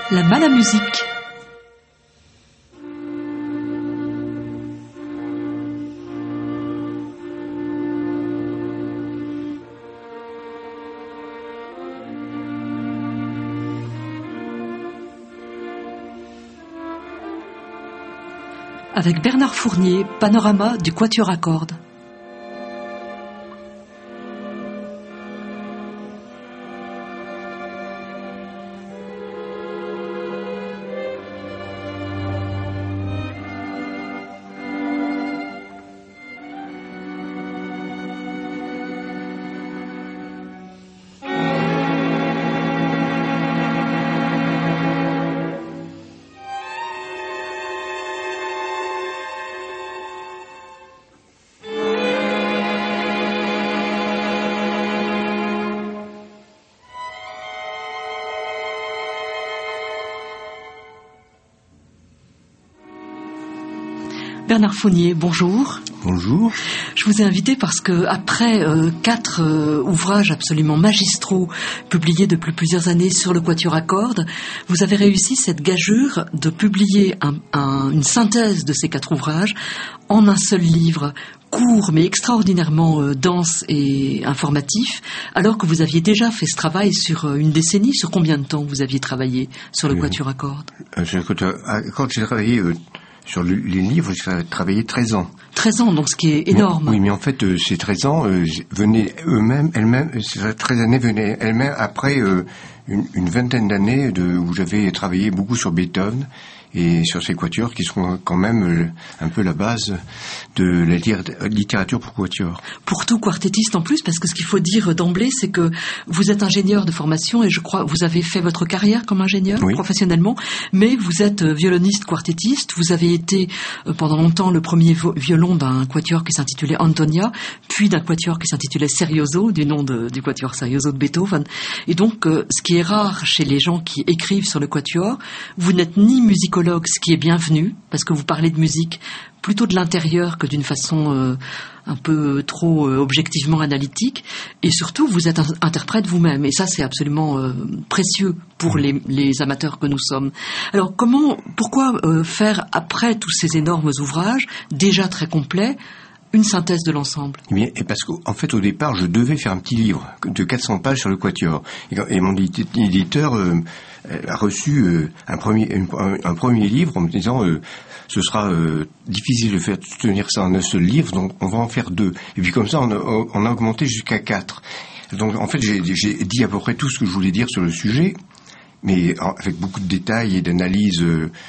La Malamusique. Avec Bernard Fournier, panorama du quatuor à cordes. Bernard Fournier, bonjour. Bonjour. Je vous ai invité parce que après 4 ouvrages absolument magistraux publiés depuis plusieurs années sur le quatuor à cordes, vous avez réussi cette gageure de publier une synthèse de ces 4 ouvrages en un seul livre, court mais extraordinairement dense et informatif, alors que vous aviez déjà fait ce travail sur une décennie. Sur combien de temps vous aviez travaillé sur le quatuor à cordes? Quand j'ai travaillé sur les livres, j'ai travaillé 13 ans. 13 ans, donc ce qui est énorme. Oui, mais en fait, ces 13 ans venaient ces 13 années venaient elles-mêmes après une vingtaine d'années où j'avais travaillé beaucoup sur Beethoven et sur ces quatuors qui sont quand même un peu la base de la littérature pour quatuor. Pour tout quartettiste en plus, parce que ce qu'il faut dire d'emblée, c'est que vous êtes ingénieur de formation et je crois vous avez fait votre carrière comme ingénieur professionnellement, mais vous êtes violoniste quartettiste. Vous avez été pendant longtemps le premier violon d'un quatuor qui s'intitulait Antonia, puis d'un quatuor qui s'intitulait Serioso, du nom du quatuor Serioso de Beethoven. Et donc, ce qui est rare chez les gens qui écrivent sur le quatuor, vous n'êtes ni musicologue, ce qui est bienvenu, parce que vous parlez de musique plutôt de l'intérieur que d'une façon un peu trop objectivement analytique, et surtout vous êtes interprète vous-même, et ça c'est absolument précieux pour les amateurs que nous sommes. Alors pourquoi faire après tous ces énormes ouvrages, déjà très complets, une synthèse de l'ensemble? Eh bien, et parce qu'en fait, au départ, je devais faire un petit livre de 400 pages sur le quatuor. Et mon éditeur a reçu un premier livre en me disant ce sera difficile de faire tenir ça en un seul livre, donc on va en faire 2. Et puis comme ça, on a augmenté jusqu'à 4. Donc en fait, j'ai dit à peu près tout ce que je voulais dire sur le sujet, mais avec beaucoup de détails et d'analyses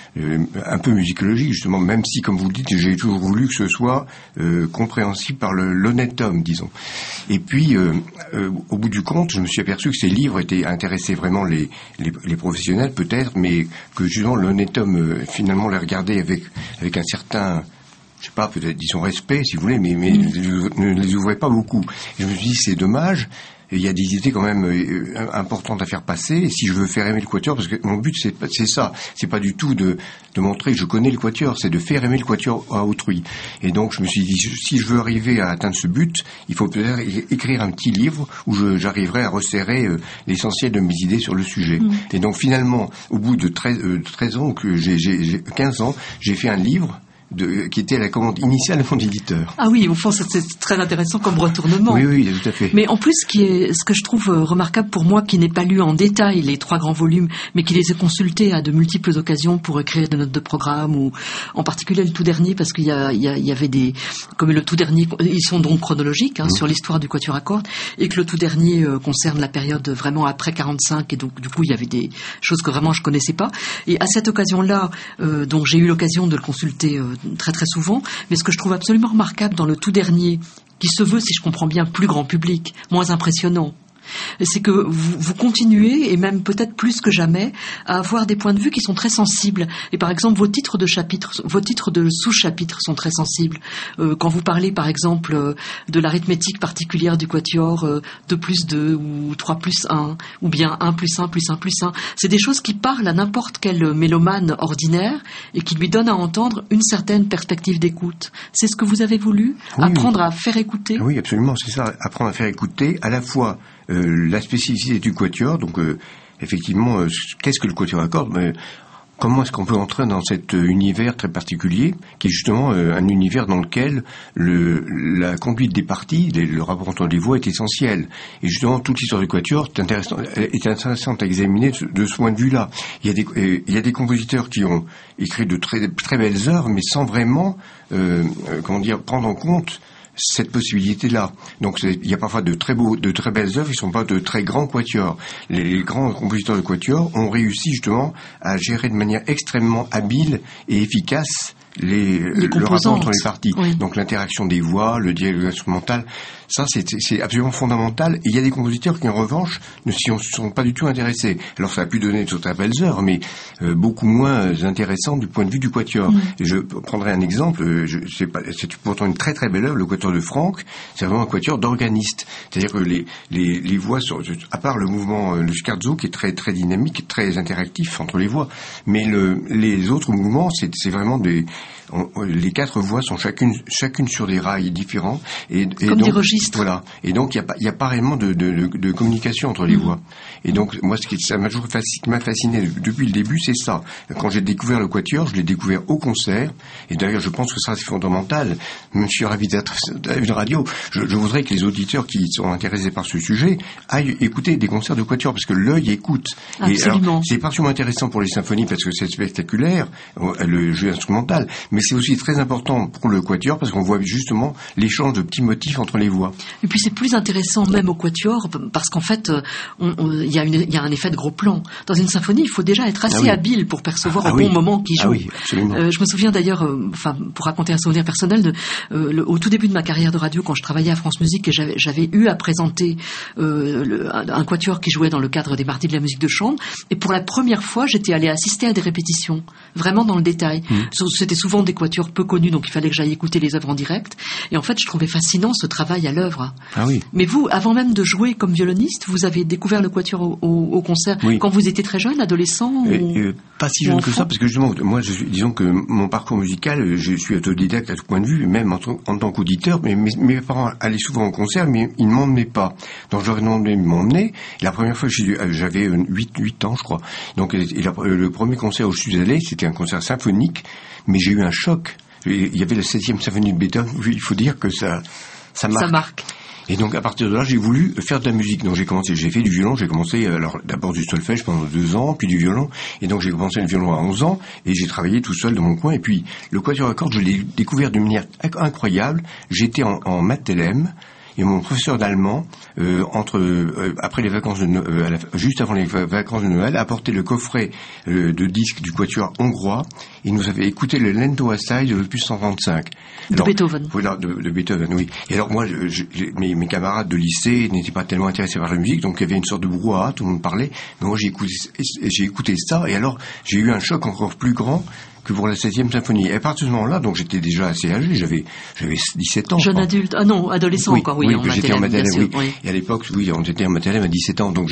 un peu musicologiques, justement, même si, comme vous le dites, j'ai toujours voulu que ce soit compréhensible par l'honnête homme, disons. Et puis, au bout du compte, je me suis aperçu que ces livres intéressaient vraiment les professionnels, peut-être, mais que, justement, l'honnête homme, finalement, les regardait avec un certain... je sais pas, peut-être, disons, respect, si vous voulez, mais ne les ouvrait pas beaucoup. Et je me suis dit, c'est dommage. Il y a des idées quand même importantes à faire passer. Et si je veux faire aimer le quatuor, parce que mon but c'est ça, c'est pas du tout de montrer que je connais le quatuor, c'est de faire aimer le quatuor à autrui. Et donc je me suis dit, si je veux arriver à atteindre ce but, il faut peut-être écrire un petit livre où j'arriverai à resserrer l'essentiel de mes idées sur le sujet. Et donc finalement, au bout de 13 ans, que j'ai 15 ans, j'ai fait un livre qui était à la commande initiale de mon éditeur. Ah oui, au fond, c'est très intéressant comme retournement. Oui, tout à fait. Mais en plus, ce que je trouve remarquable pour moi, qui n'ai pas lu en détail les 3 grands volumes, mais qui les ai consultés à de multiples occasions pour écrire des notes de programme, ou en particulier le tout dernier, parce qu'il y avait des... Comme le tout dernier, ils sont donc chronologiques, sur l'histoire du quatuor à cordes, et que le tout dernier concerne la période vraiment après 45, et donc du coup, il y avait des choses que vraiment je connaissais pas. Et à cette occasion-là, donc j'ai eu l'occasion de le consulter très très souvent, mais ce que je trouve absolument remarquable dans le tout dernier, qui se veut, si je comprends bien, plus grand public, moins impressionnant, c'est que vous continuez, et même peut-être plus que jamais, à avoir des points de vue qui sont très sensibles. Et par exemple, vos titres de sous-chapitres sont très sensibles. Quand vous parlez, par exemple, de l'arithmétique particulière du quatuor, 2 plus 2, ou 3 plus 1, ou bien 1 plus 1 plus 1 plus 1, c'est des choses qui parlent à n'importe quel mélomane ordinaire, et qui lui donnent à entendre une certaine perspective d'écoute. C'est ce que vous avez voulu, apprendre à faire écouter? Oui, absolument, c'est ça, apprendre à faire écouter à la fois la spécificité du quatuor, donc effectivement, qu'est-ce que le quatuor à cordes? Comment est-ce qu'on peut entrer dans cet univers très particulier, qui est justement un univers dans lequel la conduite des parties, le rapport entre les voix est essentiel. Et justement, toute l'histoire du quatuor est intéressante à examiner de ce point de vue-là. Il y a des compositeurs qui ont écrit de très, très belles œuvres, mais sans vraiment, prendre en compte cette possibilité-là. Donc il y a parfois de très belles œuvres, ils ne sont pas de très grands quatuors. Les grands compositeurs de quatuors ont réussi justement à gérer de manière extrêmement habile et efficace le rapport entre les parties. Oui. Donc l'interaction des voix, le dialogue instrumental, ça c'est absolument fondamental. Et il y a des compositeurs qui en revanche ne s'y sont pas du tout intéressés. Alors ça a pu donner de très belles œuvres, mais beaucoup moins intéressant du point de vue du quatuor. Et je prendrai un exemple, c'est pourtant une très très belle œuvre, le quatuor de Franck, c'est vraiment un quatuor d'organiste. C'est-à-dire que les voix sont, à part le mouvement, le scherzo qui est très très dynamique, très interactif entre les voix, mais les autres mouvements, c'est vraiment les 4 voix sont chacune sur des rails différents et comme donc, des registres. Voilà. Et donc il y a pas réellement de communication entre les voix. Et donc moi ça m'a toujours fasciné depuis le début, c'est ça. Quand j'ai découvert le quatuor, je l'ai découvert au concert. Et d'ailleurs je pense que ça c'est fondamental. Même si je suis ravi d'être à une radio, je voudrais que les auditeurs qui sont intéressés par ce sujet aillent écouter des concerts de quatuor parce que l'œil écoute. Absolument. Et alors, c'est particulièrement intéressant pour les symphonies parce que c'est spectaculaire, le jeu instrumental, mais c'est aussi très important pour le quatuor parce qu'on voit justement l'échange de petits motifs entre les voix. Et puis c'est plus intéressant même au quatuor parce qu'en fait il y a un effet de gros plan. Dans une symphonie, il faut déjà être assez habile pour percevoir au bon moment qui joue. Oui, absolument. Je me souviens d'ailleurs, pour raconter un souvenir personnel, au tout début de ma carrière de radio, quand je travaillais à France Musique, et j'avais eu à présenter un quatuor qui jouait dans le cadre des Mardis de la musique de chambre, et pour la première fois, j'étais allée assister à des répétitions, vraiment dans le détail. C'était souvent des quatuors peu connus, donc il fallait que j'aille écouter les œuvres en direct. Et en fait, je trouvais fascinant ce travail à l'œuvre. Ah oui. Mais vous, avant même de jouer comme violoniste, vous avez découvert le quatuor au concert quand vous étiez très jeune, adolescent pas si jeune que ça, parce que justement, moi, disons que mon parcours musical, je suis autodidacte à tout point de vue, même en tant qu'auditeur, mais mes parents allaient souvent au concert, mais ils ne m'emmenaient pas. Donc j'aurais demandé de m'emmener. La première fois, j'avais 8 ans, je crois. Donc le premier concert où je suis allé, c'était un concert symphonique, mais j'ai eu un choc. Il y avait la 7e symphonie de Beethoven. Il faut dire que ça marque. Et donc à partir de là, j'ai voulu faire de la musique. Donc j'ai fait du violon. J'ai commencé alors d'abord du solfège pendant 2 ans, puis du violon. Et donc j'ai commencé le violon à 11 ans et j'ai travaillé tout seul dans mon coin. Et puis le quatuor à cordes, je l'ai découvert d'une manière incroyable. J'étais en maths LM. Et mon professeur d'allemand, après les vacances juste avant les vacances de Noël, apportait le coffret de disques du quatuor hongrois. Il nous avait écouté le Lento Assai de l'opus 135. De Beethoven. Voilà, de Beethoven, oui. Et alors moi, mes camarades de lycée n'étaient pas tellement intéressés par la musique, donc il y avait une sorte de brouhaha, tout le monde parlait. Mais moi, j'ai écouté ça, et alors j'ai eu un choc encore plus grand que pour la 7e symphonie. Et à partir de ce moment-là, donc j'étais déjà assez âgé, j'avais 17 ans. Jeune adolte, adolescent encore, oui. Oui, j'étais en maternelle, oui. Et à l'époque, oui, on était en maternelle à 17 ans, donc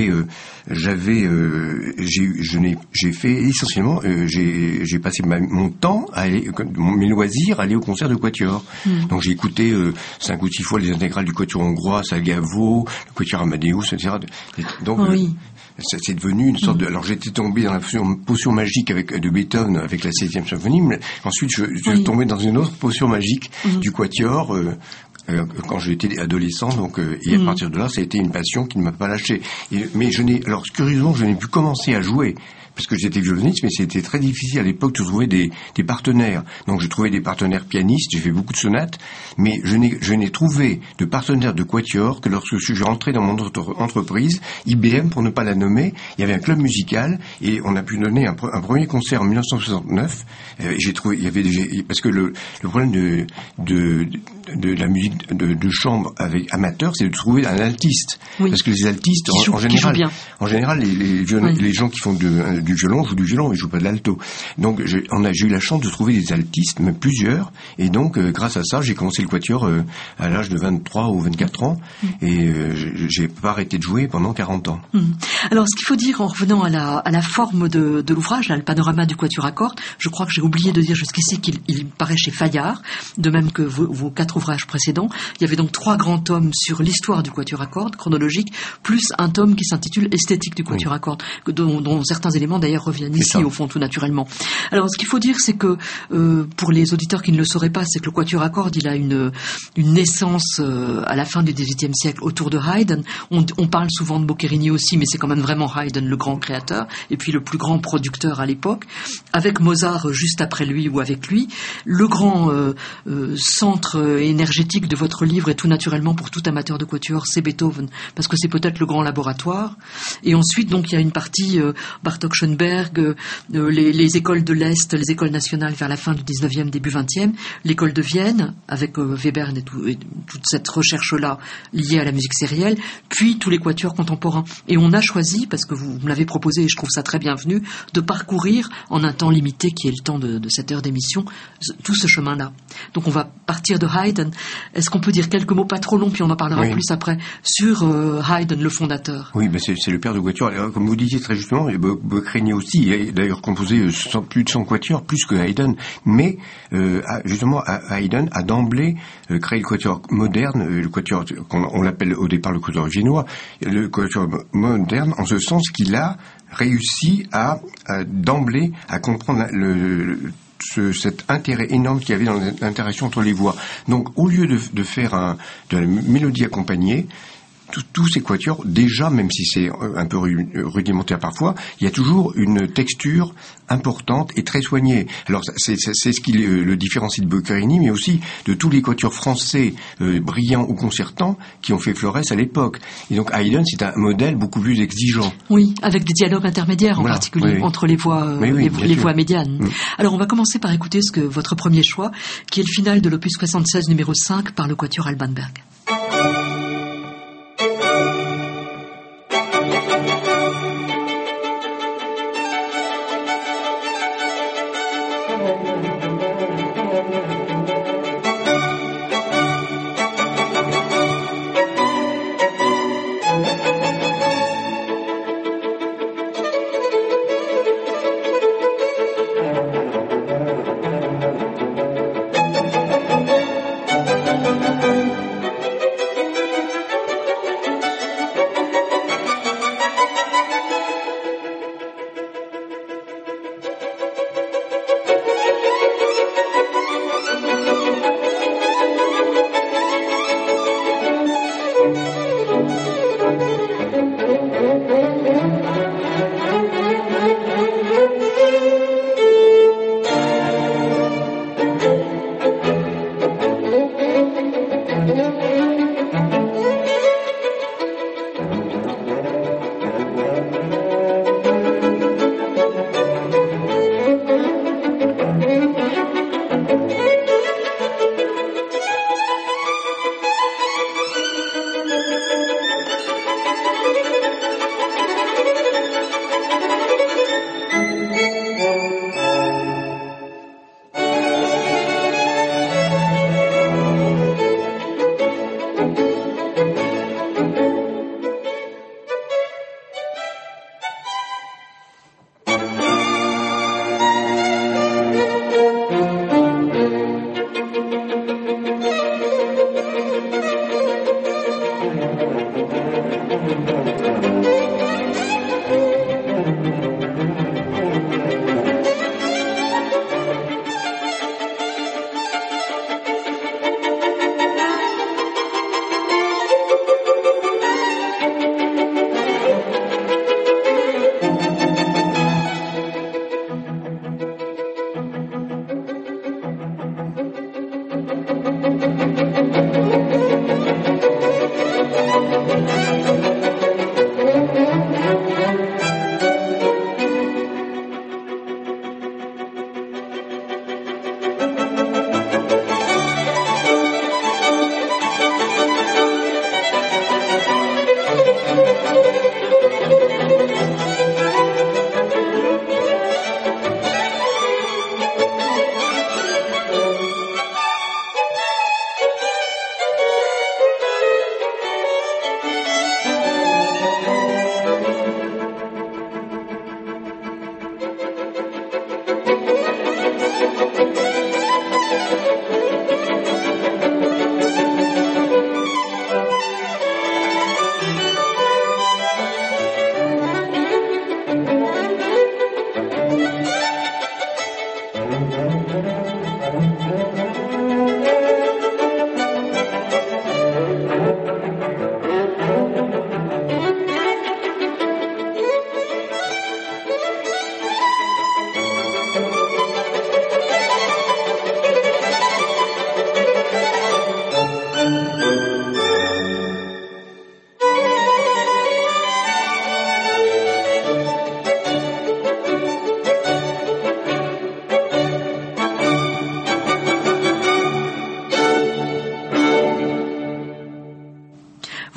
j'ai fait essentiellement, j'ai passé mon temps à aller, mes loisirs, à aller au concert de quatuor. Donc j'ai écouté 5 ou 6 fois les intégrales du quatuor hongrois, Salgavo, le quatuor Amadeus, etc. Donc, c'est devenu une sorte de... Alors j'étais tombé dans la potion magique de Beethoven avec la 7e symphonie, mais ensuite je tombais dans une autre potion magique du quatuor quand j'étais adolescent. Donc et à partir de là, ça a été une passion qui ne m'a pas lâché. Mais curieusement, je n'ai pu commencer à jouer parce que j'étais violoniste, mais c'était très difficile à l'époque de trouver des partenaires. Donc j'ai trouvé des partenaires pianistes, j'ai fait beaucoup de sonates, mais je n'ai trouvé de partenaire de quatuor que lorsque je suis rentré dans mon entreprise, IBM pour ne pas la nommer. Il y avait un club musical et on a pu donner un premier concert en 1969. J'ai trouvé, il y avait parce que le problème de la musique de chambre avec amateur, c'est de trouver un altiste. Oui. Parce que les altistes, en général, les gens qui font du violon jouent du violon, mais ils jouent pas de l'alto. Donc j'ai eu la chance de trouver des altistes, même plusieurs, et donc grâce à ça, j'ai commencé le quatuor à l'âge de 23 ou 24 ans, et j'ai pas arrêté de jouer pendant 40 ans. Alors ce qu'il faut dire en revenant à la forme de l'ouvrage, le panorama du quatuor à cordes, je crois que j'ai oublié de dire jusqu'ici qu'il paraît chez Fayard, de même que vos 4 ouvrages précédents. précédent. Il y avait donc 3 grands tomes sur l'histoire du quatuor à cordes, chronologique, plus un tome qui s'intitule Esthétique du quatuor à cordes, dont certains éléments d'ailleurs reviennent ici, au fond, tout naturellement. Alors, ce qu'il faut dire, c'est que, pour les auditeurs qui ne le sauraient pas, c'est que le quatuor à cordes, il a une naissance à la fin du XVIIIe siècle autour de Haydn. On parle souvent de Boccherini aussi, mais c'est quand même vraiment Haydn le grand créateur, et puis le plus grand producteur à l'époque, avec Mozart juste après lui ou avec lui. Le grand centre énergétique de votre livre, et tout naturellement pour tout amateur de quatuor, c'est Beethoven, parce que c'est peut-être le grand laboratoire. Et ensuite, donc, il y a une partie Bartók-Schönberg, les écoles de l'Est, les écoles nationales vers la fin du 19e, début 20e, l'école de Vienne, avec Webern et toute cette recherche-là liée à la musique sérielle, puis tous les quatuors contemporains. Et on a choisi, parce que vous me l'avez proposé, et je trouve ça très bienvenu, de parcourir, en un temps limité, qui est le temps de cette heure d'émission, tout ce chemin-là. Donc on va partir de Haydn. Est-ce qu'on peut dire quelques mots, pas trop longs, puis on en parlera plus après, sur Haydn, le fondateur? Oui, c'est le père de quatuor. Alors, comme vous disiez très justement, Boccherini aussi, il a d'ailleurs composé plus de 100 quatuors, plus que Haydn, mais justement Haydn a d'emblée créé le quatuor moderne, le quatuor on l'appelle au départ le quatuor viennois, le quatuor moderne, en ce sens qu'il a réussi d'emblée à comprendre cet intérêt énorme qu'il y avait dans l'interaction entre les voix. Donc, au lieu de faire de la mélodie accompagnée, tous ces quatuors, déjà, même si c'est un peu rudimentaire parfois, il y a toujours une texture importante et très soignée. Alors, c'est ce qui le différencie de Boccherini, mais aussi de tous les quatuors français brillants ou concertants qui ont fait Florès à l'époque. Et donc, Haydn, c'est un modèle beaucoup plus exigeant. Oui, avec des dialogues intermédiaires, en particulier, entre les voix, les voix médianes. Alors, on va commencer par écouter votre premier choix, qui est le final de l'opus 76 numéro 5 par le quatuor Alban Berg.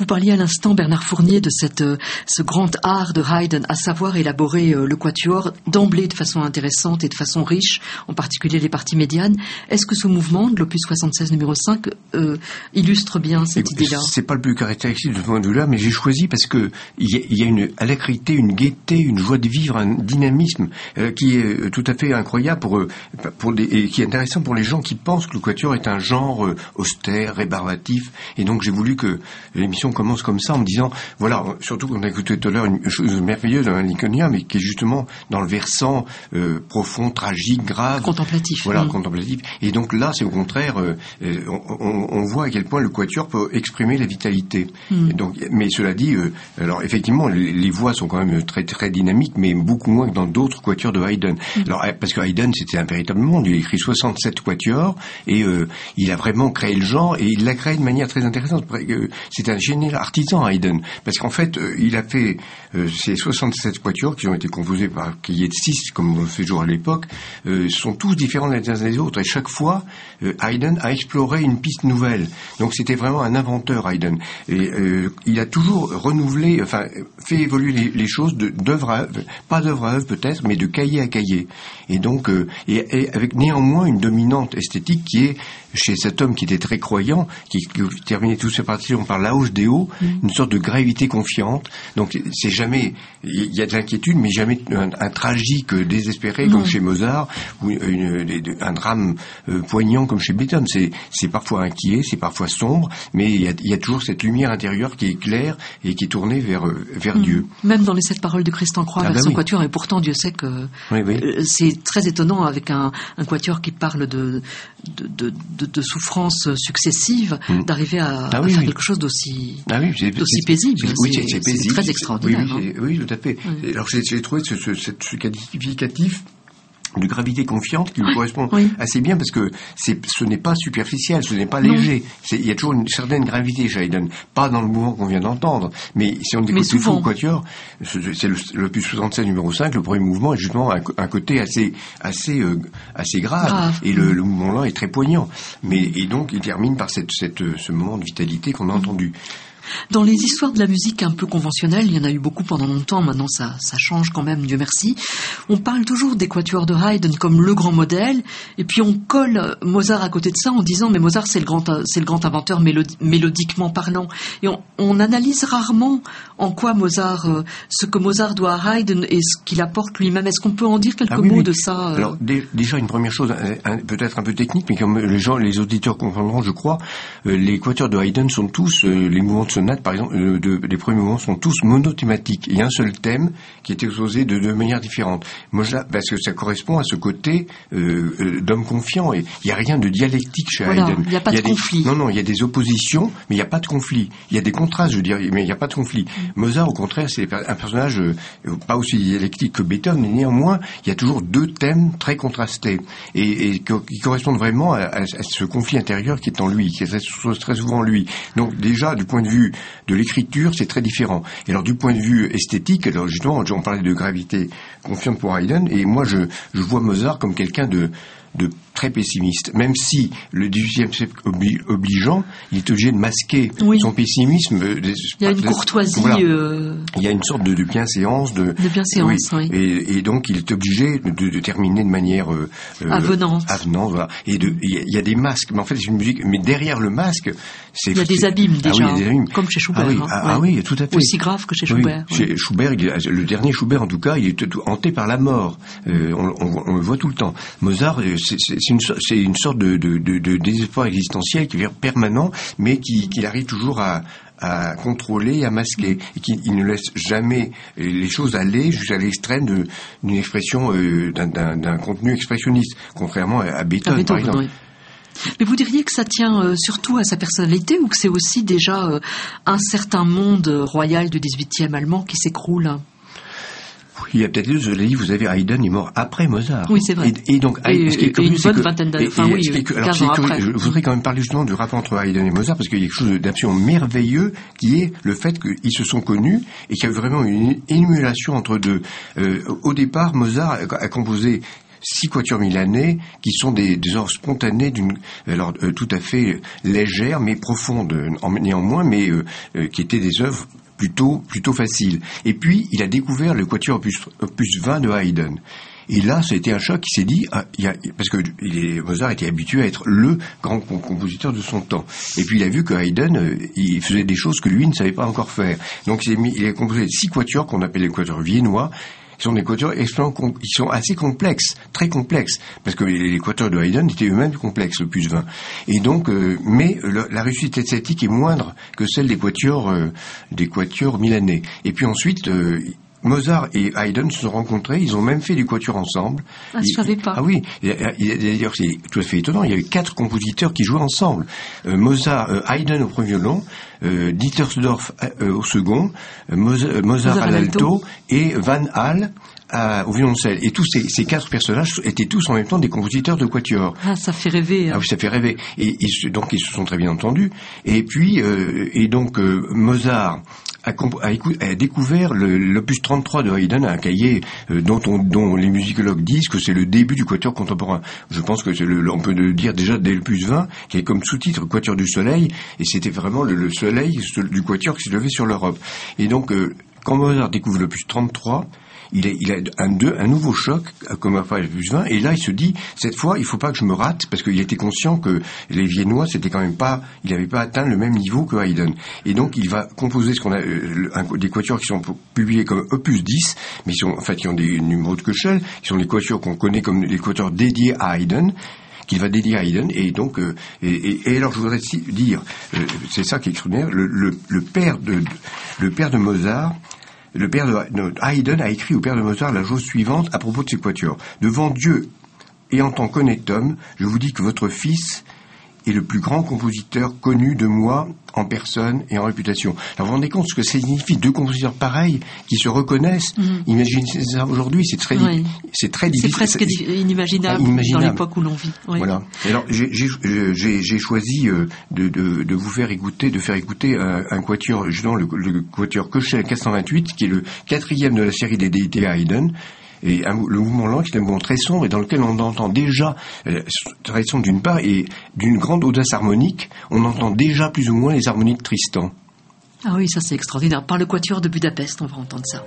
Vous parliez à l'instant, Bernard Fournier, de ce grand art de Haydn, à savoir élaborer le quatuor d'emblée de façon intéressante et de façon riche, en particulier les parties médianes. Est-ce que ce mouvement de l'opus 76 numéro 5 illustre bien cette idée-là? C'est pas le plus caractéristique de ce point de vue-là, mais j'ai choisi parce que il y a une alacrité, une gaieté, une joie de vivre, un dynamisme qui est tout à fait incroyable et qui est intéressant pour les gens qui pensent que le quatuor est un genre austère, rébarbatif. Et donc j'ai voulu que l'émission commence comme ça en me disant, voilà, surtout qu'on a écouté tout à l'heure une chose merveilleuse d'un Lincolnien, mais qui est justement dans le versant profond, tragique, grave. Contemplatif. Voilà, contemplatif. Et donc là, c'est au contraire, on voit à quel point le quatuor peut exprimer la vitalité. Et donc, mais cela dit, alors effectivement, les voix sont quand même très très dynamiques, mais beaucoup moins que dans d'autres quatuors de Haydn. Alors parce que Haydn, c'était un véritable monde. Il a écrit 67 quatuors et il a vraiment créé le genre et il l'a créé de manière très intéressante. C'est un génial artisan, Haydn, parce qu'en fait, il a fait ces 67 quatuors qui ont été composés par cahiers de 6, comme on fait toujours à l'époque, sont tous différents les uns des autres. Et chaque fois, Haydn a exploré une piste nouvelle. Donc c'était vraiment un inventeur, Haydn. Et il a toujours renouvelé, enfin, fait évoluer les choses d'œuvre à œuvre, pas d'œuvre à œuvre peut-être, mais de cahier à cahier. Et donc, et avec néanmoins une dominante esthétique qui est chez cet homme qui était très croyant, qui terminait toutes ses parties par Laus Deo, une sorte de gravité confiante. Donc c'est jamais, il y a de l'inquiétude, mais jamais un tragique désespéré comme chez Mozart ou un drame poignant comme chez Beethoven. C'est parfois inquiet, c'est parfois sombre, mais il y a toujours cette lumière intérieure qui est claire et qui est tournée vers Dieu. Même dans les 7 paroles de Christ en croix, avec son quatuor, et pourtant Dieu sait que c'est très étonnant avec un quatuor qui parle de souffrances successives, d'arriver à faire quelque chose d'aussi paisible. C'est paisible. C'est très extraordinaire. Oui, tout à fait. Alors j'ai trouvé ce qualificatif de gravité confiante qui lui correspond assez bien parce que ce n'est pas superficiel, ce n'est pas léger. Il y a toujours une certaine gravité chez Haydn, pas dans le mouvement qu'on vient d'entendre, mais si on écoute tout le quatuor, c'est l'opus 67 numéro 5, le premier mouvement est justement un côté assez grave. Et le mouvement là est très poignant. Et donc il termine par ce moment de vitalité qu'on a entendu. Dans les histoires de la musique un peu conventionnelles, il y en a eu beaucoup pendant longtemps, maintenant ça change quand même, Dieu merci. On parle toujours des quatuors de Haydn comme le grand modèle, et puis on colle Mozart à côté de ça en disant mais Mozart c'est le grand inventeur mélodiquement parlant. Et on analyse rarement en quoi Mozart, ce que Mozart doit à Haydn et ce qu'il apporte lui-même. Est-ce qu'on peut en dire quelques mots de ça Alors déjà une première chose, peut-être un peu technique, mais comme les auditeurs comprendront, je crois, les quatuors de Haydn sont tous les mouvements de sonate, par exemple, les premiers mouvements sont tous monothématiques. Il y a un seul thème qui est exposé de manière différente. Parce que ça correspond à ce côté d'homme confiant. Et il n'y a rien de dialectique chez Haydn. Il n'y a pas de conflit. Non, il y a des oppositions, mais il n'y a pas de conflit. Il y a des contrastes, je veux dire, mais il n'y a pas de conflit. Mozart, au contraire, c'est un personnage pas aussi dialectique que Beethoven, mais néanmoins, il y a toujours 2 thèmes très contrastés et qui correspondent vraiment à ce conflit intérieur qui est en lui, qui est très souvent en lui. Donc déjà, du point de vue de l'écriture, c'est très différent. Et alors du point de vue esthétique, alors justement, on parlait de gravité confiante pour Haydn, et moi je vois Mozart comme quelqu'un de très pessimiste, même si le XVIIIe siècle obligeant, il est obligé de masquer son pessimisme. Il y a une courtoisie. Voilà. Il y a une sorte de bienséance. De bienséance, oui. Et donc, il est obligé de terminer de manière avenante. Voilà. Et il y a des masques. Mais en fait, c'est une musique. Mais derrière le masque, il y a des abîmes déjà. Il y a des abîmes. Comme chez Schubert. Oui, tout à fait. Aussi grave que chez Schubert. Chez Schubert, le dernier Schubert, en tout cas, il est hanté par la mort. On le voit tout le temps. Mozart, c'est une sorte de désespoir existentiel qui est permanent, mais qu'il arrive toujours à contrôler, à masquer, et qu'il ne laisse jamais les choses aller jusqu'à l'extrême d'une expression, d'un contenu expressionniste, contrairement à Beethoven, par exemple. Oui. Mais vous diriez que ça tient surtout à sa personnalité ou que c'est aussi déjà un certain monde royal du XVIIIe allemand qui s'écroule? Il y a peut-être vous avez Haydn est mort après Mozart. Oui, c'est vrai. Et donc, ce qui est curieux, une bonne vingtaine d'années. Enfin, oui, 15 ans après. Je voudrais quand même parler justement du rapport entre Haydn et Mozart, parce qu'il y a quelque chose d'absolument merveilleux, qui est le fait qu'ils se sont connus, et qu'il y a vraiment une émulation entre deux. Au départ, Mozart a composé 6 quatuors milanais qui sont des œuvres spontanées tout à fait légères mais profondes néanmoins, mais qui étaient des œuvres plutôt faciles. Et puis il a découvert le quatuor opus 20 de Haydn. Et là, ça a été un choc. Il s'est dit, parce que Mozart était habitué à être le grand compositeur de son temps. Et puis il a vu que Haydn, il faisait des choses que lui ne savait pas encore faire. Donc il a composé 6 quatuors qu'on appelle les quatuors viennois. Ils sont des quatuors ils sont assez complexes, très complexes, parce que les quatuors de Haydn étaient eux-mêmes complexes, opus 20. Et donc, mais la réussite esthétique est moindre que celle des quatuors milanais. Et puis ensuite, Mozart et Haydn se sont rencontrés, ils ont même fait du quatuor ensemble. Ah, je savais pas. Ah oui, d'ailleurs c'est tout à fait étonnant, il y avait 4 compositeurs qui jouaient ensemble. Haydn au premier violon, Dittersdorf au second, Mozart à l'alto et Van Hal au violoncelle. Et tous ces 4 personnages étaient tous en même temps des compositeurs de quatuor. Ah, ça fait rêver. Ah oui, ça fait rêver. Donc ils se sont très bien entendus. Et puis, Mozart a découvert l'opus 33 de Haydn, un cahier dont les musicologues disent que c'est le début du quatuor contemporain. Je pense que on peut le dire déjà dès l'opus 20, qui est comme sous-titre Quatuor du Soleil, et c'était vraiment le soleil du quatuor qui se levait sur l'Europe. Et donc, quand Mozart découvre l'opus 33, il a un nouveau choc, comme après l'opus 20, et là il se dit, cette fois il faut pas que je me rate, parce qu'il était conscient que les Viennois c'était quand même pas, il n'avait pas atteint le même niveau que Haydn. Et donc il va composer ce qu'on a, des quatuors qui sont publiés comme opus 10, mais qui ont des numéros de Köchel, qui sont les quatuors qu'on connaît comme les quatuors dédiés à Haydn, qu'il va dédier à Haydn. Et donc, et alors je voudrais dire, c'est ça qui est extraordinaire, le père de Mozart, le père de Haydn a écrit au père de Mozart la chose suivante à propos de ses quatuors. Devant Dieu et en tant qu'honnête homme, je vous dis que votre fils est le plus grand compositeur connu de moi en personne et en réputation. Alors vous vous rendez compte ce que ça signifie, 2 compositeurs pareils qui se reconnaissent. Imaginez ça aujourd'hui, c'est très difficile. C'est presque inimaginable dans l'époque où l'on vit. Oui. Voilà. Alors j'ai choisi de faire écouter un quatuor, justement le quatuor Köchel 428, qui est le 4e de la série des déités à Haydn. Et le mouvement lent, qui est un mouvement très sombre et dans lequel on entend déjà, très sombre d'une part, et d'une grande audace harmonique, on entend déjà plus ou moins les harmonies de Tristan. Ah oui, ça c'est extraordinaire. Par le quatuor de Budapest, on va entendre ça.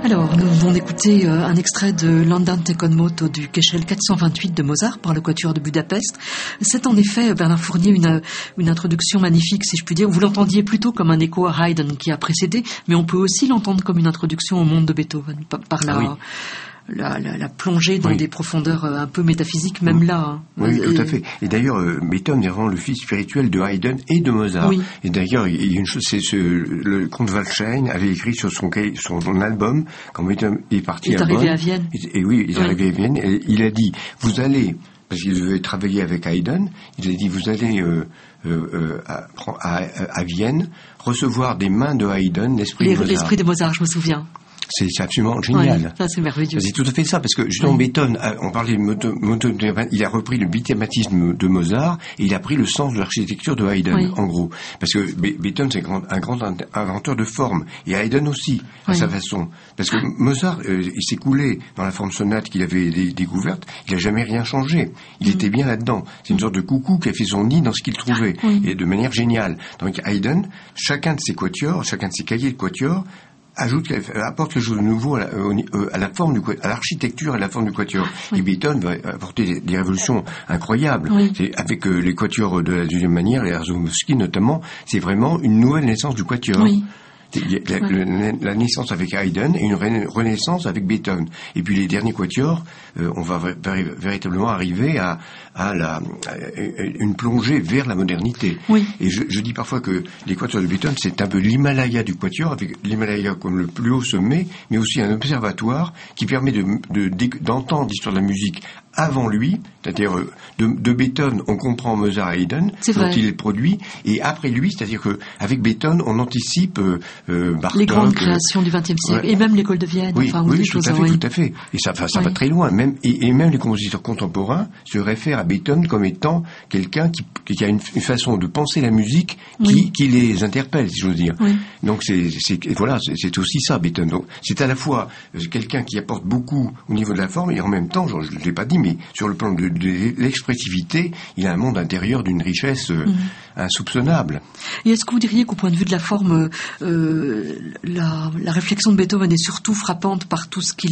Alors, nous venons d'écouter un extrait de l'Andante con moto du Köchel 428 de Mozart par le Quatuor de Budapest. C'est en effet, Bernard Fournier, une introduction magnifique, si je puis dire. Vous l'entendiez plutôt comme un écho à Haydn qui a précédé, mais on peut aussi l'entendre comme une introduction au monde de Beethoven, par la plongée dans des profondeurs un peu métaphysiques, même là. Oui, tout à fait. Et d'ailleurs, Beethoven est vraiment le fils spirituel de Haydn et de Mozart. Oui. Et d'ailleurs, il y a une chose, le comte Waldstein avait écrit sur son album, quand Beethoven est parti à Bonn. Il est arrivé à Vienne. Et oui, il est arrivé à Vienne. Et il a dit, vous allez, parce qu'il devait travailler avec Haydn, il a dit, vous allez à Vienne recevoir des mains de Haydn l'esprit de Mozart. L'esprit de Mozart, je me souviens. C'est absolument génial. Ouais, ça c'est merveilleux. C'est tout à fait ça, parce que justement Beethoven, on parlait de il a repris le bithématisme de Mozart et il a pris le sens de l'architecture de Haydn, en gros. Parce que Beethoven c'est un grand inventeur de forme, et Haydn aussi, à sa façon. Parce que Mozart, il s'est coulé dans la forme sonate qu'il avait découverte, il n'a jamais rien changé. Il était bien là-dedans. C'est une sorte de coucou qui a fait son nid dans ce qu'il trouvait, et de manière géniale. Donc Haydn, chacun de ses quatuors, chacun de ses cahiers de quatuors, apporte quelque chose de nouveau à la forme à l'architecture et à la forme du quatuor. Et Beethoven va apporter des révolutions incroyables. Avec les quatuors de la deuxième manière, les Razumovsky notamment, c'est vraiment une nouvelle naissance du quatuor. La naissance avec Haydn et une renaissance avec Beethoven. Et puis les derniers quatuors, on va véritablement arriver à une plongée vers la modernité. Et je dis parfois que les quatuors de Beethoven, c'est un peu l'Himalaya du quatuor, avec l'Himalaya comme le plus haut sommet, mais aussi un observatoire qui permet d'entendre l'histoire de la musique avant lui, c'est-à-dire de Beethoven, on comprend Mozart et Haydn, dont il est le produit, et après lui, c'est-à-dire qu'avec Beethoven, on anticipe Bartók, les grandes créations du XXe siècle, et même l'école de Vienne. Tout à fait. Et ça va très loin. Même les compositeurs contemporains se réfèrent à Beethoven comme étant quelqu'un qui a une façon de penser la musique qui les interpelle, si j'ose dire. Donc c'est aussi ça, Beethoven. Donc c'est à la fois quelqu'un qui apporte beaucoup au niveau de la forme, et en même temps, je ne l'ai pas dit, mais sur le plan de l'expressivité, il a un monde intérieur d'une richesse insoupçonnable. Et est-ce que vous diriez qu'au point de vue de la forme, la réflexion de Beethoven est surtout frappante par tout ce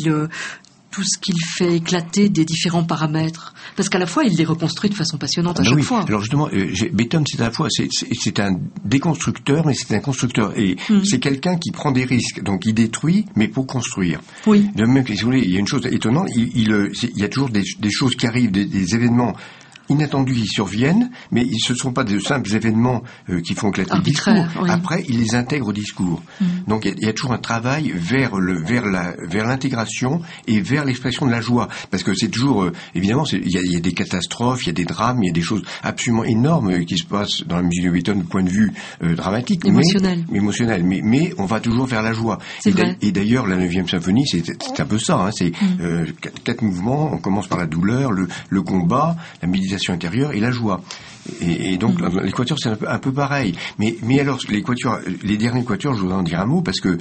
qu'il fait éclater des différents paramètres, parce qu'à la fois il les reconstruit de façon passionnante à chaque fois. Alors justement, Beethoven, c'est à la fois c'est un déconstructeur, mais c'est un constructeur, et c'est quelqu'un qui prend des risques, donc il détruit, mais pour construire. De même que, si vous voulez, il y a une chose étonnante, il y a toujours des choses qui arrivent, des événements inattendus qui surviennent, mais ce ne sont pas de simples événements qui font éclater le discours. Après, il les intègre au discours. Donc il y a toujours un travail vers l'intégration et vers l'expression de la joie, parce que c'est toujours évidemment il y a des catastrophes, il y a des drames, il y a des choses absolument énormes qui se passent dans la musique de Beethoven du point de vue dramatique, émotionnel, mais on va toujours vers la joie. Et d'ailleurs la 9e symphonie c'est un peu ça, c'est 4 mouvements. On commence par la douleur, le combat, la méditation intérieure et la joie. Et donc les quatuors c'est un peu pareil. Mais alors les derniers quatuors, je voudrais en dire un mot, parce que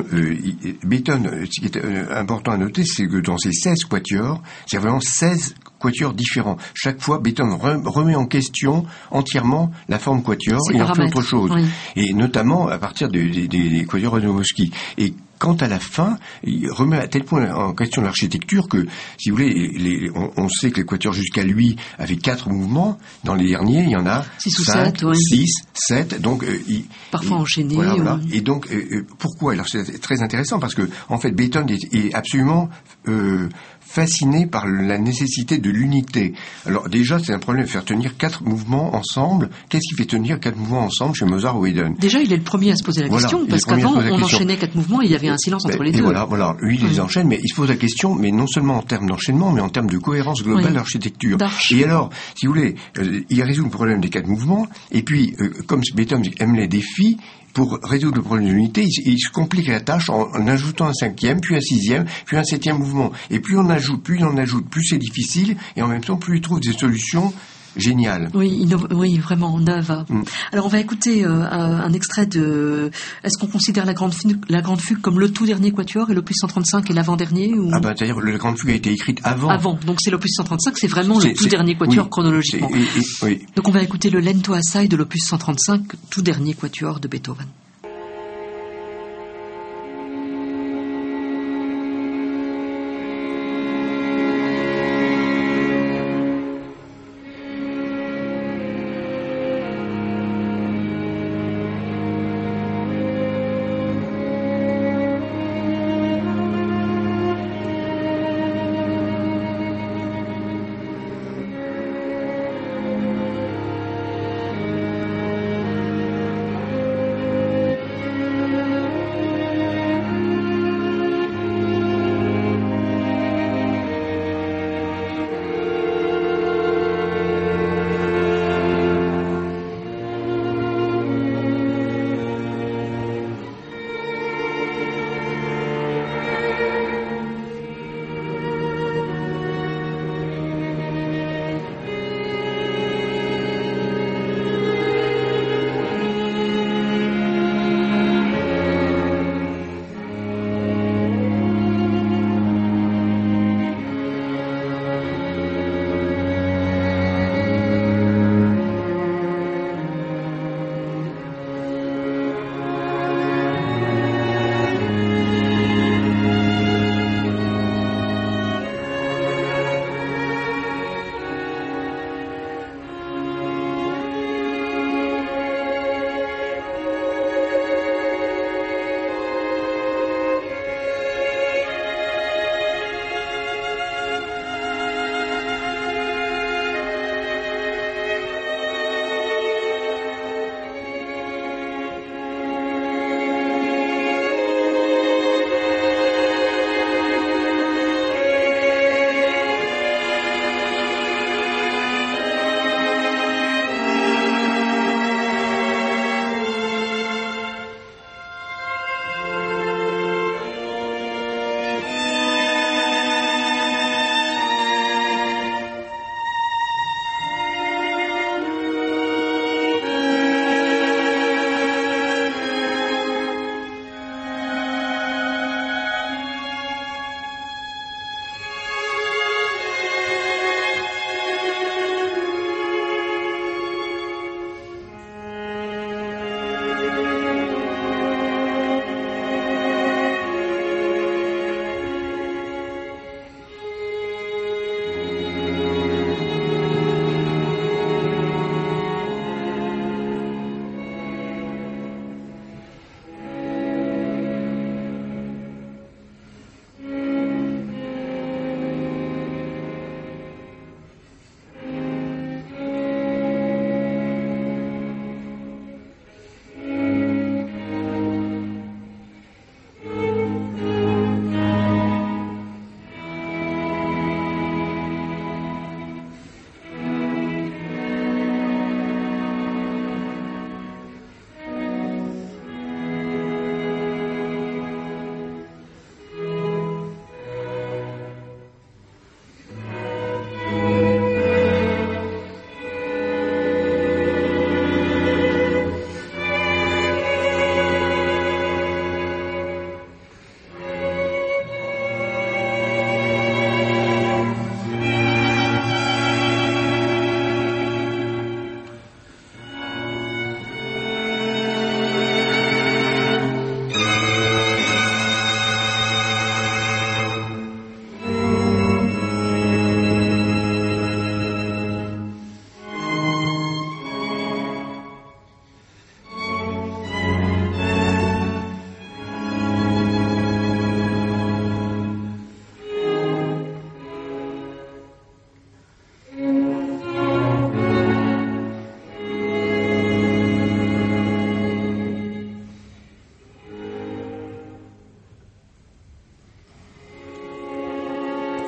Beethoven, ce qui est important à noter, c'est que dans ces 16 quatuors, c'est vraiment 16 quatuors différents. Chaque fois, Beethoven remet en question entièrement la forme quatuor et en fait autre chose. Et notamment à partir des quatuors Razumovsky. Et quant à la fin, il remet à tel point en question l'architecture que, si vous voulez, on sait que les quatuors jusqu'à lui avaient 4 mouvements. Dans les derniers, il y en a 5, 6, 7. Donc, parfois enchaînés. Voilà. Et donc, pourquoi? Alors, c'est très intéressant parce que, en fait, Beethoven est absolument fasciné par la nécessité de l'unité. Alors déjà, c'est un problème de faire tenir 4 mouvements ensemble. Qu'est-ce qui fait tenir 4 mouvements ensemble chez Mozart ou Haydn? Déjà, il est le premier à se poser la question, parce qu'avant, on enchaînait 4 mouvements et il y avait un silence entre les deux. Voilà. Lui, il les enchaîne, mais il se pose la question, mais non seulement en termes d'enchaînement, mais en termes de cohérence globale de l'architecture. Et alors, si vous voulez, il résout le problème des 4 mouvements, et puis, comme Beethoven aime les défis, pour résoudre le problème de l'unité, il se complique la tâche en ajoutant un 5e, puis un 6e, puis un 7e mouvement. Et plus on ajoute, plus c'est difficile, et en même temps, plus il trouve des solutions géniales. Oui, vraiment, neuve. Alors, on va écouter un extrait de... Est-ce qu'on considère la Grande Fugue comme le tout dernier quatuor, et l'opus 135 est l'avant-dernier ou... C'est-à-dire la Grande Fugue a été écrite avant. Donc c'est l'opus 135, c'est vraiment le tout dernier quatuor chronologiquement. Donc on va écouter le Lento Assai de l'opus 135, tout dernier quatuor de Beethoven.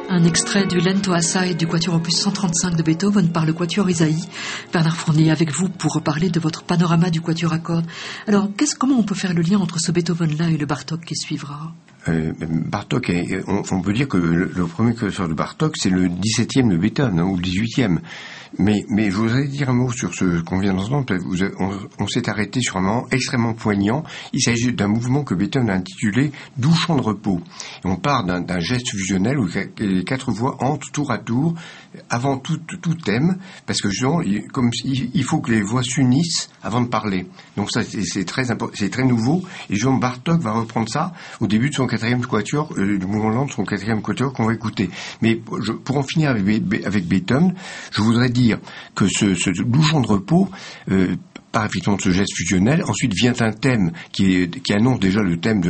Un extrait du Lento Assai du Quatuor opus 135 de Beethoven par le Quatuor Isaïe. Bernard Fournier avec vous pour reparler de votre panorama du Quatuor à cordes. Alors, comment on peut faire le lien entre ce Beethoven-là et le Bartók qui suivra? Bartók, on peut dire que le premier quatuor de Bartók, c'est le 17e de Beethoven, ou le 18e. Mais je voudrais dire un mot sur ce qu'on vient d'entendre. On s'est arrêté sur un moment extrêmement poignant. Il s'agit d'un mouvement que Beethoven a intitulé « Doux chant de repos ». Et on part d'un geste fusionnel où les quatre voix hantent tour à tour, avant tout thème, parce que justement, il faut que les voix s'unissent avant de parler. Donc ça, c'est très nouveau. Et Jean Bartók va reprendre ça au début de son quatrième quatuor, le mouvement lent de son quatrième quatuor qu'on va écouter. Mais pour en finir avec Beethoven, je voudrais dire que ce doux chant de repos, par effectivement de ce geste fusionnel, ensuite vient un thème qui annonce déjà le thème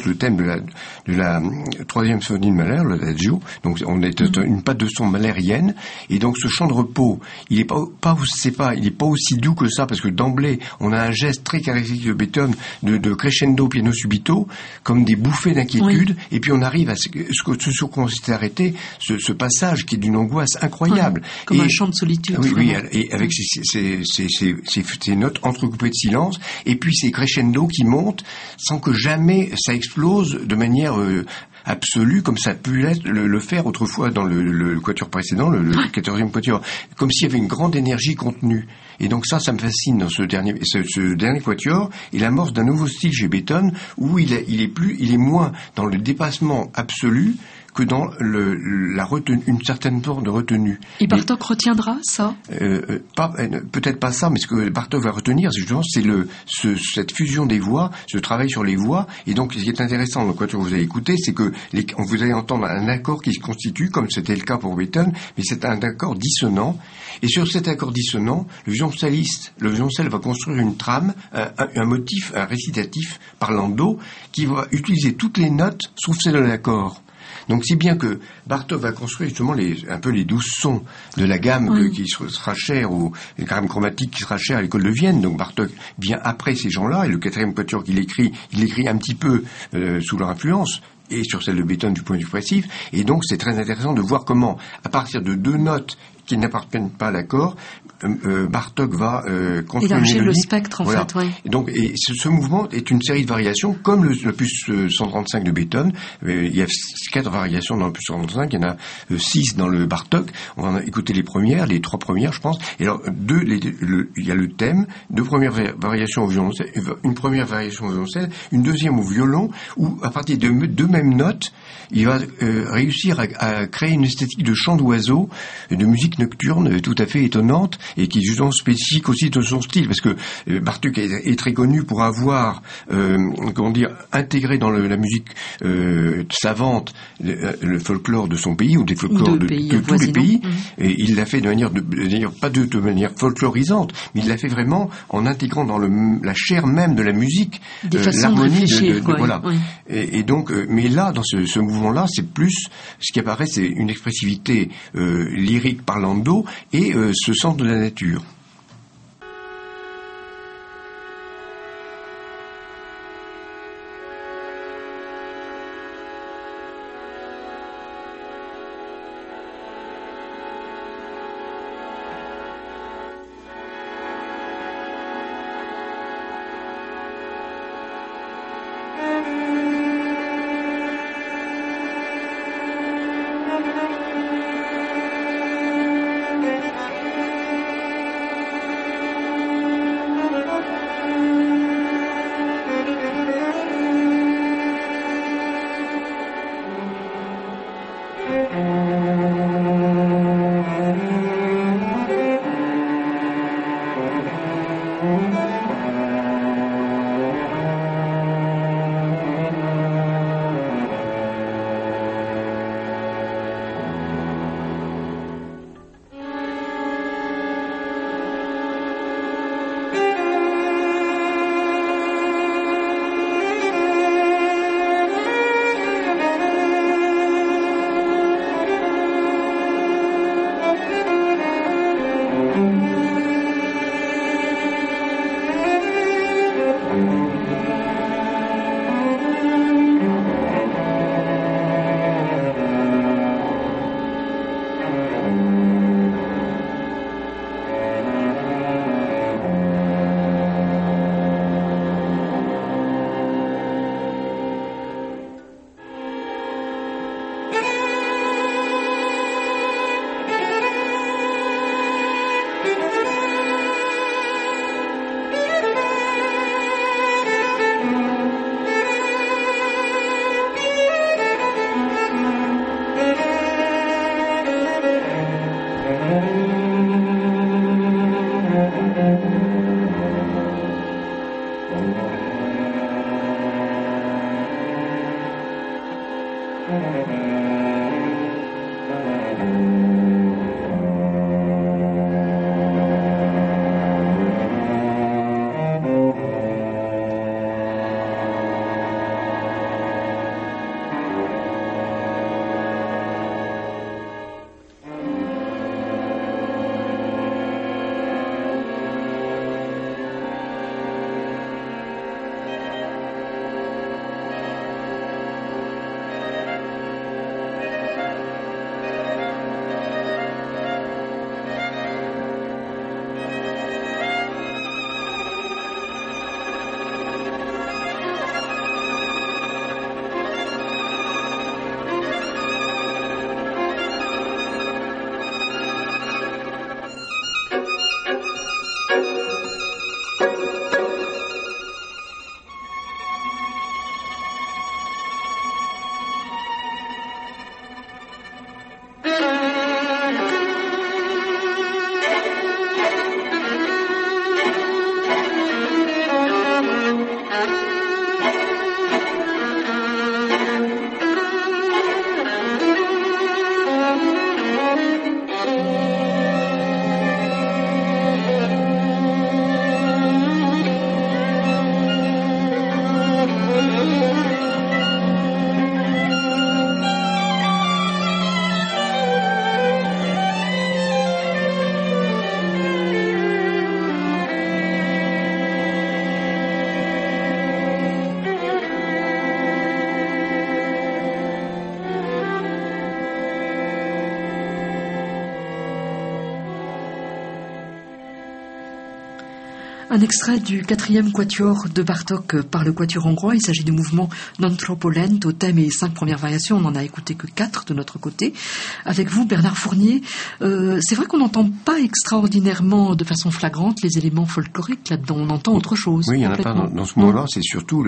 de la troisième symphonie de Mahler, l'Adagio. Donc on est une patte de son mahlérienne, et donc ce chant de repos, il est pas aussi doux que ça, parce que d'emblée on a un geste très caractéristique de Beethoven de crescendo piano subito, comme des bouffées d'inquiétude, oui. Et puis on arrive à ce sur quoi on s'était arrêté, ce passage qui est d'une angoisse incroyable, oui, comme un chant de solitude. Oui, et avec ces notes entrecoupées de silence, et puis ces crescendo qui montent sans que jamais ça explose de manière absolue, comme ça a pu le faire autrefois dans le quatuor précédent, le 14e quatuor, comme s'il y avait une grande énergie contenue. Et donc ça me fascine dans ce dernier quatuor, et l'amorce d'un nouveau style chez Beethoven, où il est moins dans le dépassement absolu que dans la retenue, une certaine forme de retenue. Et Bartók retiendra ça? Peut-être pas ça, mais ce que Bartók va retenir, justement, c'est cette fusion des voix, ce travail sur les voix. Et donc, ce qui est intéressant dans le quatuor que vous avez écouté, c'est que vous allez entendre un accord qui se constitue, comme c'était le cas pour Beethoven, mais c'est un accord dissonant. Et sur cet accord dissonant, le violoncelle va construire une trame, un motif, un récitatif par Landau, qui va utiliser toutes les notes, sauf celles de l'accord. Donc si bien que Bartók va construire justement un peu les 12 sons de la gamme qui sera chère, ou la gamme chromatique qui sera chère à l'école de Vienne. Donc Bartók vient après ces gens-là, et le quatrième quatuor qu'il écrit, il l'écrit un petit peu sous leur influence, et sur celle de Beethoven du point de vue progressif. Et donc c'est très intéressant de voir comment, à partir de deux notes qui n'appartiennent pas à l'accord, Bartók va construire élargir le spectre, voilà. Fait, oui. Et donc, ce mouvement est une série de variations, comme l'opus 135 de Beethoven. Il y a 4 variations dans l'opus 135, il y en a 6 dans le Bartók. On va écouter les trois premières, je pense. Et alors, il y a le thème, 2 premières variations au violoncelle, une première variation au violoncelle, une deuxième au violon, où à partir de 2 mêmes notes, il va réussir à créer une esthétique de chant d'oiseau, de musique nocturne tout à fait étonnante, et qui est justement spécifique aussi de son style, parce que Bartók est très connu pour avoir intégré dans la musique savante le folklore de son pays, ou des folklores de tous les pays, et il l'a fait de manière pas de manière folklorisante, mais il l'a fait vraiment en intégrant dans la chair même de la musique l'harmonie voilà. Oui. Et donc, mais là, dans ce mouvement-là, c'est plus ce qui apparaît, c'est une expressivité lyrique par Landau et ce sens de la nature. Un extrait du 4e quatuor de Bartók par le quatuor hongrois. Il s'agit du mouvement Non troppo lento, thème et 5 premières variations. On n'en a écouté que 4 de notre côté. Avec vous, Bernard Fournier, c'est vrai qu'on n'entend pas extraordinairement, de façon flagrante, les éléments folkloriques là-dedans. On entend autre chose. Oui, il n'y en a pas dans ce moment-là. C'est surtout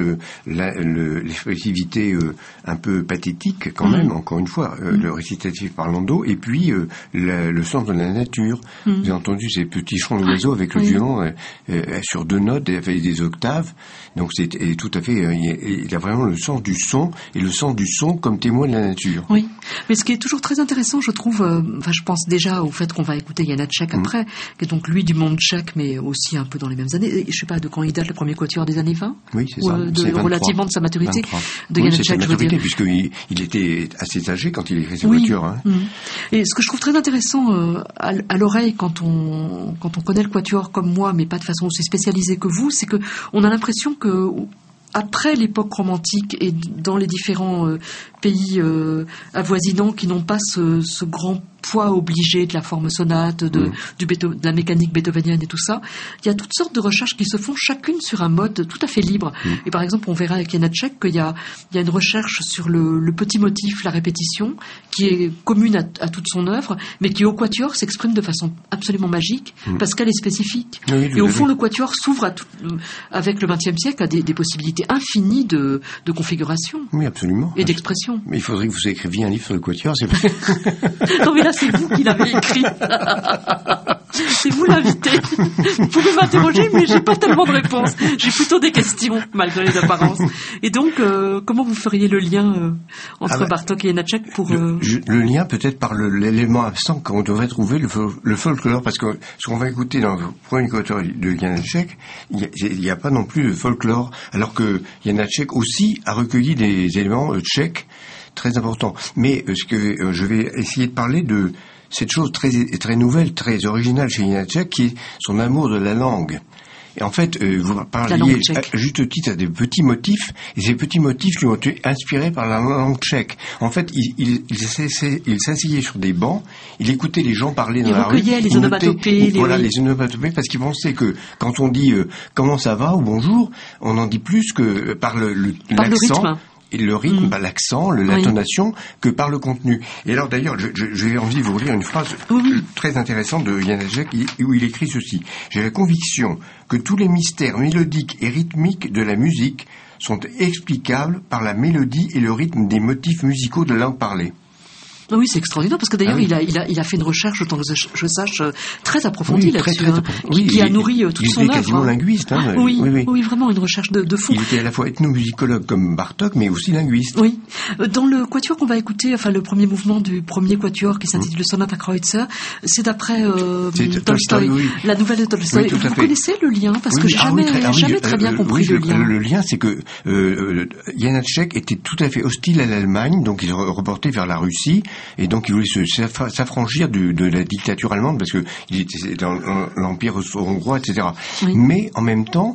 l'expressivité un peu pathétique, quand même, encore une fois, le récitatif par Lando, et puis le sens de la nature. Vous avez entendu ces petits chants d'oiseaux avec le violon sur 2 notes et avec des octaves. Donc c'est tout à fait, il a vraiment le sens du son, et le sens du son comme témoin de la nature. Oui, mais ce qui est toujours très intéressant, je trouve, je pense déjà au fait qu'on va écouter Janáček après, qui est donc lui du monde tchèque, mais aussi un peu dans les mêmes années. Et je sais pas de quand il date le premier quatuor, des années 20? Oui, c'est ça. C'est relativement de sa maturité. 23. De Janáček, c'est sa maturité, puisqu'il était assez âgé quand il écrit ses quatuors. Hein. Et ce que je trouve très intéressant à l'oreille quand on connaît le quatuor comme moi, mais pas de façon aussi spécialisée que vous, c'est que on a l'impression que après l'époque romantique et dans les différents pays avoisinants qui n'ont pas ce grand poids obligé de la forme sonate, de la mécanique beethovenienne et tout ça, il y a toutes sortes de recherches qui se font chacune sur un mode tout à fait libre. Et par exemple, on verra avec Janáček qu'il y a une recherche sur le petit motif, la répétition, qui est commune à toute son œuvre, mais qui au quatuor s'exprime de façon absolument magique, parce qu'elle est spécifique. Oui, et au fond, le quatuor s'ouvre avec le XXe siècle à des possibilités infinies de configuration. Oui, absolument. Et d'expression. Mais il faudrait que vous écriviez un livre sur le quatuor, c'est vrai. Non, mais là, c'est vous qui l'avez écrit. C'est vous l'invité. Vous pouvez m'interroger, mais j'ai pas tellement de réponses. J'ai plutôt des questions, malgré les apparences. Et donc, comment vous feriez le lien entre Bartók et Janáček pour... Le lien, peut-être par l'élément absent qu'on devrait trouver, le folklore, parce que ce qu'on va écouter dans le premier quatuor de Janáček, il n'y a pas non plus de folklore, alors que Janáček aussi a recueilli des éléments tchèques très importants. Mais ce que je vais essayer de parler de cette chose très, très nouvelle, très originale chez Janáček, qui est son amour de la langue. Et en fait, vous parliez à juste titre à des petits motifs, et ces petits motifs qui ont été inspirés par la langue tchèque. En fait, il s'asseyait sur des bancs, il écoutait les gens parler dans la rue. Il recueillait les onomatopées. Les onomatopées, parce qu'il pensait que quand on dit comment ça va ou bonjour, on en dit plus que par l'accent. Et le rythme, l'accent, l'intonation, que par le contenu. Et alors d'ailleurs, j'ai envie de vous lire une phrase très intéressante de Janáček où il écrit ceci. « J'ai la conviction que tous les mystères mélodiques et rythmiques de la musique sont explicables par la mélodie et le rythme des motifs musicaux de la langue parlée. » Oui, c'est extraordinaire parce que d'ailleurs oui. il a fait une recherche, autant que je sache, très approfondie là-dessus, oui, qui a nourri toute son œuvre. Il était quasiment linguiste. Hein, oui, vraiment une recherche de fou. Il était à la fois ethnomusicologue comme Bartók, mais aussi linguiste. Oui. Dans le quatuor qu'on va écouter, enfin le premier mouvement du premier quatuor qui s'intitule Sonata Kreutzer, c'est d'après Tolstoï, la nouvelle de Tolstoï. Oui, vous connaissez le lien parce que j'ai jamais très bien compris le lien. Le lien, c'est que Janáček était tout à fait hostile à l'Allemagne, donc il reportait vers la Russie. Et donc il voulait s'affranchir de la dictature allemande parce que il était dans l'empire hongrois, etc. Oui. Mais en même temps,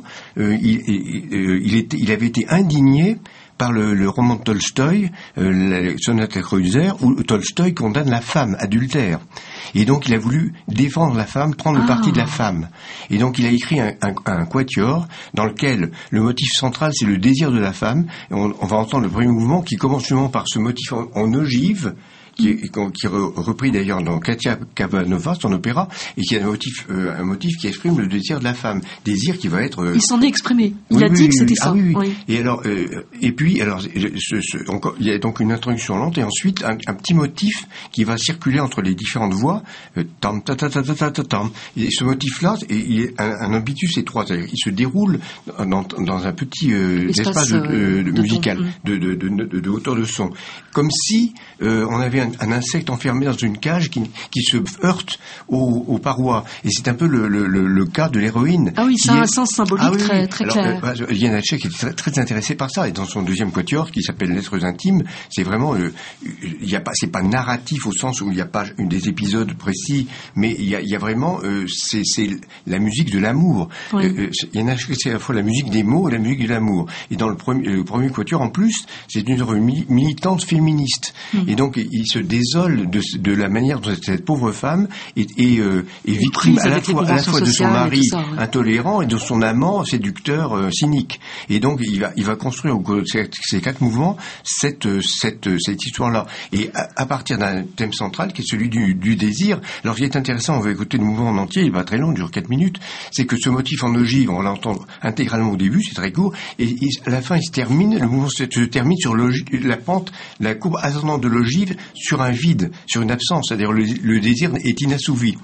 il avait été indigné par le roman de Tolstoï, Sonata Kreutzer, où Tolstoï condamne la femme adultère. Et donc il a voulu défendre la femme, prendre le parti de la femme. Et donc il a écrit un quatuor dans lequel le motif central c'est le désir de la femme. Et on va entendre le premier mouvement qui commence justement par ce motif en ogive, qui est repris d'ailleurs dans Katia Kabanova, son opéra, et qui a un motif qui exprime le désir de la femme, désir qui va être. Il s'en est exprimé. Il a dit que c'était ça. Oui. Et alors, il y a donc une introduction lente et ensuite un petit motif qui va circuler entre les différentes voix. Tam ta ta ta ta ta tam. Et ce motif-là, il est un ambitus étroit, c'est-à-dire il se déroule dans un petit espace musical de hauteur de son, comme si on avait un insecte enfermé dans une cage qui se heurte aux parois. Et c'est un peu le cas de l'héroïne. Ah oui, ça a un sens symbolique très clair. Janáček est très, très intéressé par ça. Et dans son deuxième quatuor, qui s'appelle Lettres intimes, c'est vraiment, c'est pas narratif au sens où il n'y a pas des épisodes précis, mais il y a vraiment, c'est la musique de l'amour. Oui. Janáček, c'est à la fois la musique des mots et la musique de l'amour. Et dans le premier quatuor, en plus, c'est une œuvre militante féministe. Et donc, il se désole de la manière dont cette pauvre femme est victime à la fois de son mari intolérant et de son amant séducteur cynique. Et donc il va construire au cours de ces 4 mouvements cette histoire-là. Et à partir d'un thème central qui est celui du désir. Alors ce qui est intéressant, on va écouter le mouvement en entier, il va très long, il dure 4 minutes, c'est que ce motif en ogive, on l'entend intégralement au début, c'est très court, et à la fin le mouvement se termine sur la pente, la courbe ascendante de l'ogive sur un vide, sur une absence, c'est-à-dire le désir est inassouvi.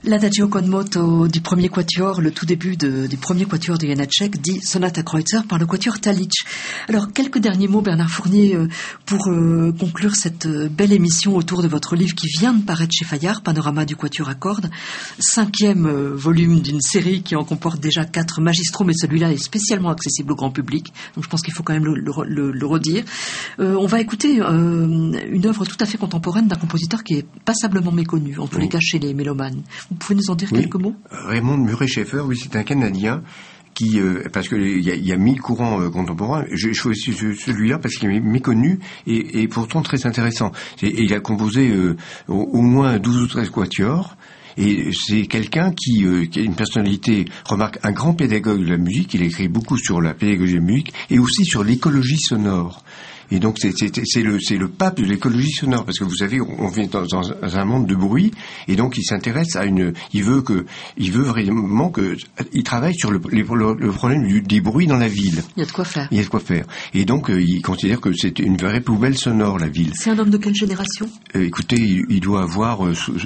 L'Adagio con moto du premier quatuor, le tout début du premier quatuor de Janacek, dit Sonata Kreutzer par le quatuor Talić. Alors, quelques derniers mots, Bernard Fournier, pour conclure cette belle émission autour de votre livre qui vient de paraître chez Fayard, Panorama du quatuor à cordes, 5e volume d'une série qui en comporte déjà 4 magistraux, mais celui-là est spécialement accessible au grand public, donc je pense qu'il faut quand même le redire. On va écouter une œuvre tout à fait contemporaine d'un compositeur qui est passablement méconnu, en tous les cas chez les mélomanes. Vous pouvez nous en dire quelques mots? Raymond Murray-Schaeffer, oui, c'est un Canadien qui, parce que il y a 1000 courants contemporains, je choisis celui-là parce qu'il est méconnu et pourtant très intéressant. Et il a composé au moins 12 ou 13 quatuors. Et c'est quelqu'un qui a une personnalité, remarque, un grand pédagogue de la musique. Il a écrit beaucoup sur la pédagogie de la musique et aussi sur l'écologie sonore. Et donc c'est le pape de l'écologie sonore, parce que vous savez, on vit dans un monde de bruit, et donc il s'intéresse il veut vraiment il travaille sur le problème des bruits dans la ville. Il y a de quoi faire. Il y a de quoi faire. Et donc il considère que c'est une vraie poubelle sonore, la ville. C'est un homme de quelle génération? Écoutez, il doit avoir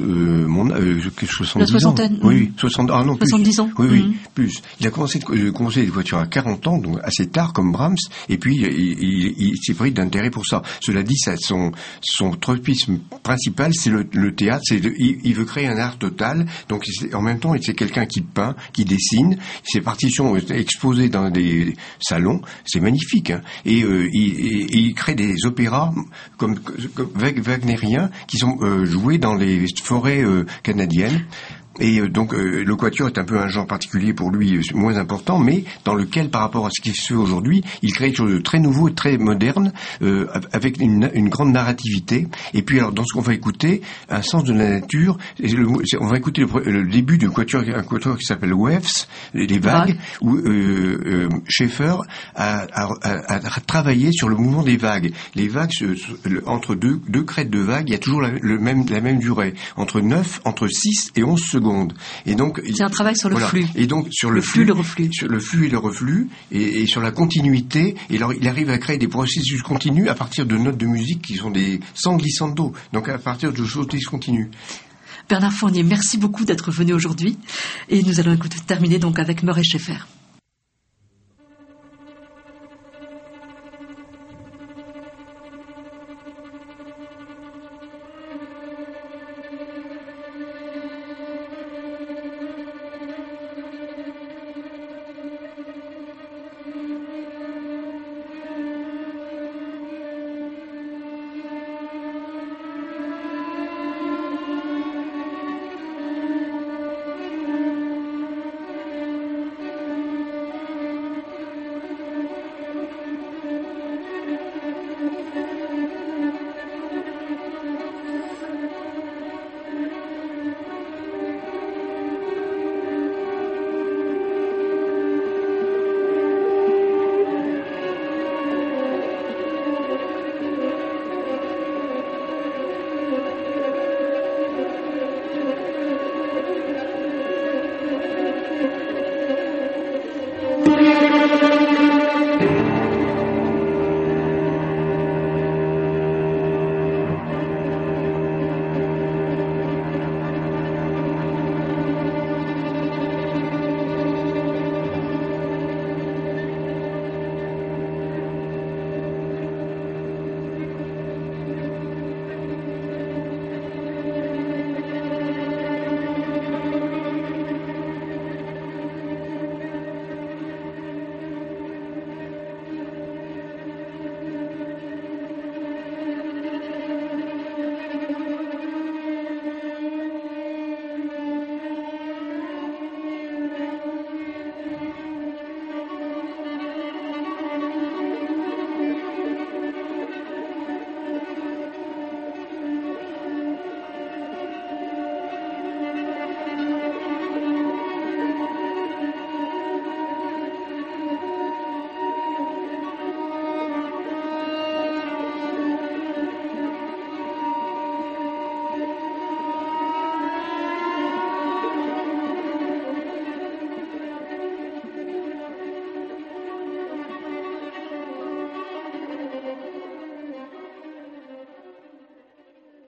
70 la soixantaine. Ans. Oui, 70 ans. Oui, plus. Il a commencé les voitures à 40 ans, donc assez tard comme Brahms, et puis il s'est pris d'intérêt pour ça. Cela dit, son tropisme principal, c'est le théâtre. Il veut créer un art total. Donc, en même temps, c'est quelqu'un qui peint, qui dessine. Ses partitions exposées dans des salons, c'est magnifique. Hein. Et il crée des opéras comme wagnériens qui sont joués dans les forêts canadiennes. Et donc le quatuor est un peu un genre particulier pour lui, moins important, mais dans lequel, par rapport à ce qui se fait aujourd'hui, il crée quelque chose de très nouveau et très moderne, avec une grande narrativité. Et puis alors, dans ce qu'on va écouter, un sens de la nature. On va écouter le début du quatuor, un quatuor qui s'appelle Waves, les vagues, où Schaeffer a travaillé sur le mouvement des vagues. Les vagues, entre deux crêtes de vagues, il y a toujours la même durée, entre 6 et 11 secondes. Et donc, c'est un travail sur le flux. Et donc, sur le flux, le reflux. Sur le flux et le reflux, et sur la continuité. Et alors, il arrive à créer des processus continus à partir de notes de musique qui sont des sans glissando. Donc, à partir de choses discontinues. Bernard Fournier, merci beaucoup d'être venu aujourd'hui. Et nous allons terminer donc avec Murray Schaeffer.